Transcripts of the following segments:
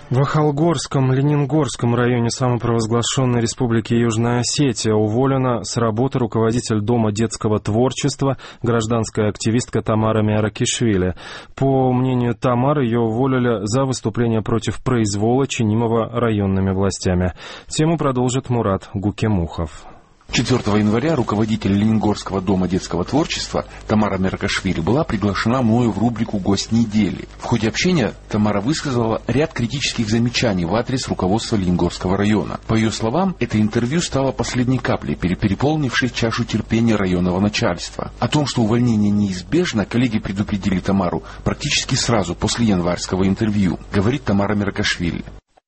В Ахалгорском, Ленингорском районе самопровозглашенной республики Южная Осетия уволена с работы руководитель Дома детского творчества, гражданская активистка Тамара Миаракишвили. По мнению Тамары, ее уволили за выступление против произвола, чинимого районными властями. Тему продолжит Мурат Гукемухов. 4 января руководитель Ленингорского дома детского творчества Тамара Миаракишвили была приглашена мною в рубрику «Гость недели». В ходе общения Тамара высказала ряд критических замечаний в адрес руководства Ленингорского района. По ее словам, это интервью стало последней каплей, переполнившей чашу терпения районного начальства. О том, что увольнение неизбежно, коллеги предупредили Тамару практически сразу после январского интервью, говорит Тамара Миаракишвили.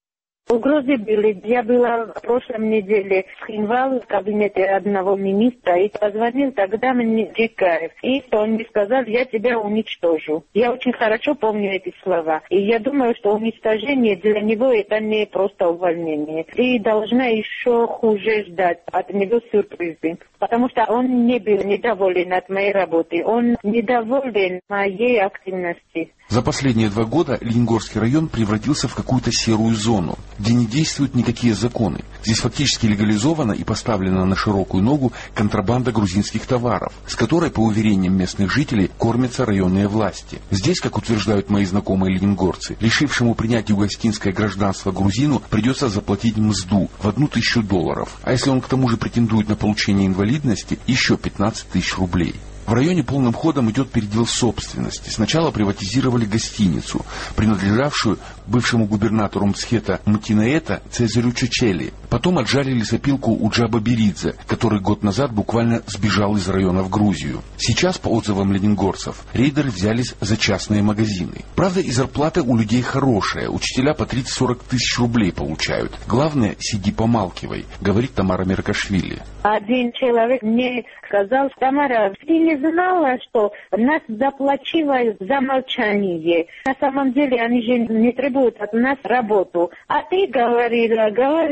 Угрозы были. Я была в прошлом неделе в Хинвал в кабинете одного министра и позвонил тогда мне Дикаев. И он мне сказал, я тебя уничтожу. Я очень хорошо помню эти слова. И я думаю, что уничтожение для него это не просто увольнение. Ты должна еще хуже ждать от него сюрпризы. Потому что он не был недоволен от моей работы. Он недоволен моей активности. За последние 2 года Ленингорский район превратился в какую-то серую зону, где не действуют никакие законы. Здесь фактически легализована и поставлена на широкую ногу контрабанда грузинских товаров, с которой, по уверениям местных жителей, кормятся районные власти. Здесь, как утверждают мои знакомые ленингорцы, решившему принять югоостинское гражданство грузину придется заплатить мзду в $1000. А если он к тому же претендует на получение инвалидности, еще 15 000 рублей. В районе полным ходом идет передел собственности. Сначала приватизировали гостиницу, принадлежавшую бывшему губернатору Мсхета Мтинаэта Цезарю Чечели. Потом отжали лесопилку Уджаба Беридзе, который год назад буквально сбежал из района в Грузию. Сейчас, по отзывам ленингорцев, рейдеры взялись за частные магазины. Правда, и зарплата у людей хорошая. Учителя по 30-40 тысяч рублей получают. Главное, сиди помалкивай, говорит Тамара Миаракишвили. Один человек мне сказал, Тамара, ты не знала, что нас заплачивают за молчание. На самом деле они же не требуют от нас работу. А ты говорила,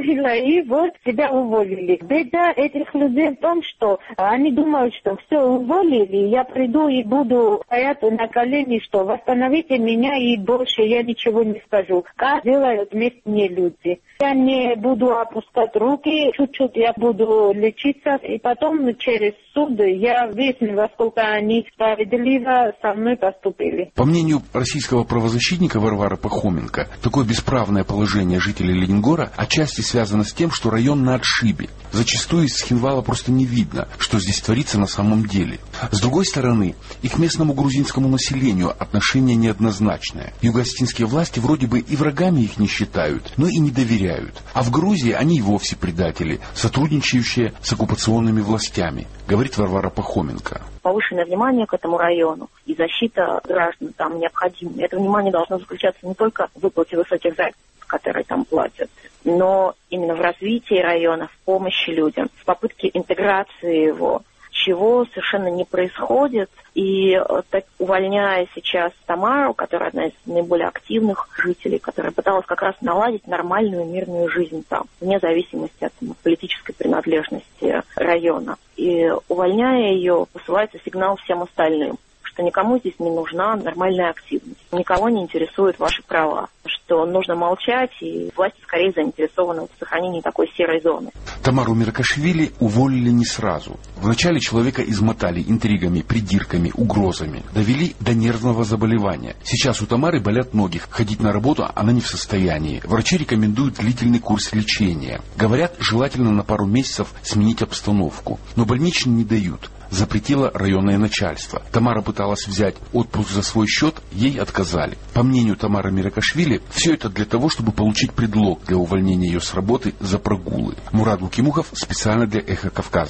и вот тебя уволили. Беда этих людей в том, что они думают, что все уволили, я приду и буду стоять на колени, что восстановите меня и больше я ничего не скажу. Как делают местные люди. Я не буду опускать руки, чуть-чуть я буду лечиться, и потом через суд я выясню, во сколько они справедливо со мной поступили. По мнению российского правозащитника Варвары Пахоменко, такое бесправное положение жителей Ленингора отчасти связано с тем, что район на отшибе. Зачастую из Хинвала просто не видно, что здесь творится на самом деле. С другой стороны, и к местному грузинскому населению отношение неоднозначное. Югоостинские власти вроде бы и врагами их не считают, но и не доверяют. А в Грузии они и вовсе предатели, сотрудничающие с оккупационными властями, говорит Варвара Пахоменко. Повышенное внимание к этому району и защита граждан там необходима. Это внимание должно заключаться не только в выплате высоких зарплат, которые там платят, но именно в развитии района, в помощи людям, в попытке интеграции его, чего совершенно не происходит. И так, увольняя сейчас Тамару, которая одна из наиболее активных жителей, которая пыталась как раз наладить нормальную мирную жизнь там, вне зависимости от политической принадлежности района. И увольняя ее, посылается сигнал всем остальным, что никому здесь не нужна нормальная активность, никого не интересуют ваши права, что нужно молчать, и власти скорее заинтересованы в сохранении такой серой зоны. Тамару Миаракишвили уволили не сразу. Вначале человека измотали интригами, придирками, угрозами, довели до нервного заболевания. Сейчас у Тамары болят ноги, ходить на работу она не в состоянии. Врачи рекомендуют длительный курс лечения. Говорят, желательно на пару месяцев сменить обстановку. Но больничные не дают. Запретило районное начальство. Тамара пыталась взять отпуск за свой счет, ей отказали. По мнению Тамары Миаракишвили, все это для того, чтобы получить предлог для увольнения ее с работы за прогулы. Мурат Гукемухов специально для Эхо Кавказа.